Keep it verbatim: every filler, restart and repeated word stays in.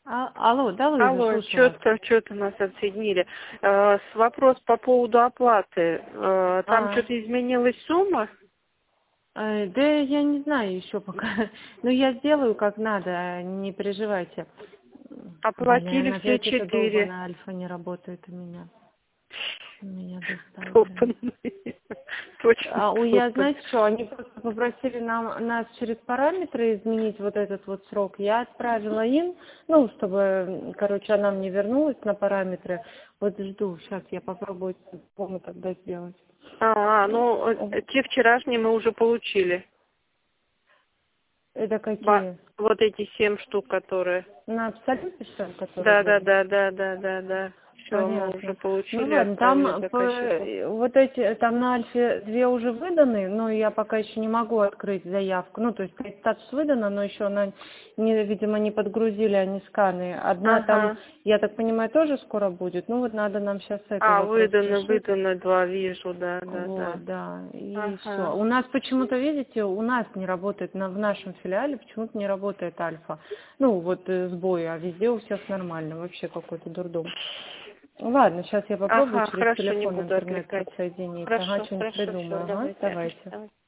А, алло, да, Луиза, Алло, слушаю вас. что-то, что-то нас отсоединили. Э, с вопрос по поводу оплаты. Э, там А, что-то изменилась сумма? э, да я не знаю еще пока. Но я сделаю как надо, не переживайте. Оплатили Блин, все опять эта четыре. долбаная альфа не работает у меня. Меня достал, блин. Долбаные. Точно А у я, долбаные. знаете что, они просто попросили нам, нас через параметры изменить вот этот вот срок. Я отправила им, ну, чтобы, короче, она мне вернулась на параметры. Вот жду, сейчас я попробую, помню, тогда сделать. А, ну, э, те вчерашние мы уже получили. Это Ба- какие? вот эти семь штук, которые. На абсолюте, что ли, которые Да, да, были? да, да, да, да, да. Все, мы уже Понятно. Ну получили, ладно, отправили там заказчику. по- вот эти, там на Альфе две уже выданы, но я пока еще не могу открыть заявку. Ну, то есть статус выдана, но еще она, не, видимо, не подгрузили они сканы. Одна там, Ага. я так понимаю, тоже скоро будет. Ну вот надо нам сейчас этот А, вопрос выдано, решить. выдано два, вижу, да, да, да. Вот, да, и все. Ага. У нас почему-то, видите, у нас не работает, на, в нашем филиале почему-то не работает Альфа. Ну, вот э, сбои, а везде у всех нормально, вообще какой-то дурдом. Ладно, сейчас я попробую Ага, через хорошо, не телефон буду интернет отвлекать. подсоединить. Ага, Хорошо, что-нибудь хорошо, все, придумаю. Ага, давайте. давайте. Давайте.